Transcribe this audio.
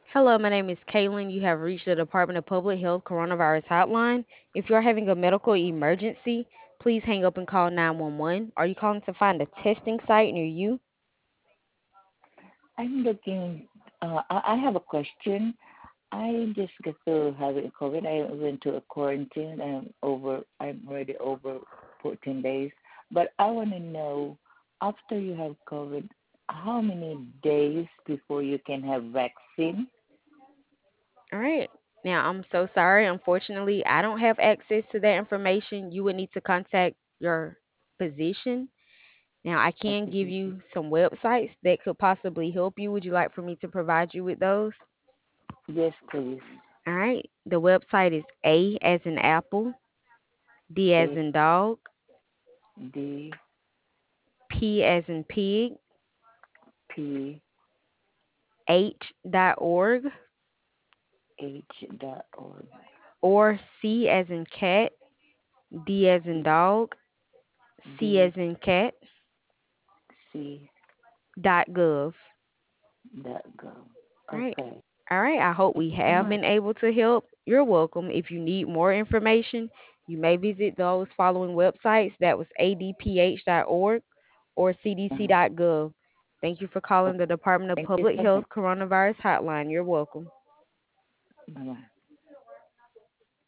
Hello, my name is Kaylin. You have reached the Department of Public Health Coronavirus Hotline. If you're having a medical emergency, please hang up and call 911. Are you calling to find a testing site near you? I'm looking. I have a question. I just got to having COVID. I went to a quarantine. I'm already over 14 days. But I want to know, after you have COVID, how many days before you can have vaccine? All right. Now, I'm so sorry. Unfortunately, I don't have access to that information. You would need to contact your physician. Now, I A can give physician? you some websites that could possibly help you. Would you like for me to provide you with those? Yes, please. All right. The website is A as in apple, D as A in dog, D P as in pig, P H.org, H dot org. or C as in cat, D as in C dog, C D as in cat, C .gov. dot gov. All right. Okay. All right. I hope Thank we you so have much. been able to help. You're welcome. If you need more information, you may visit those following websites. That was adph.org or Uh-huh. cdc.gov. Thank you for calling Okay. the Department of Thank you Public so Health much. Coronavirus Hotline. You're welcome. Bye bye.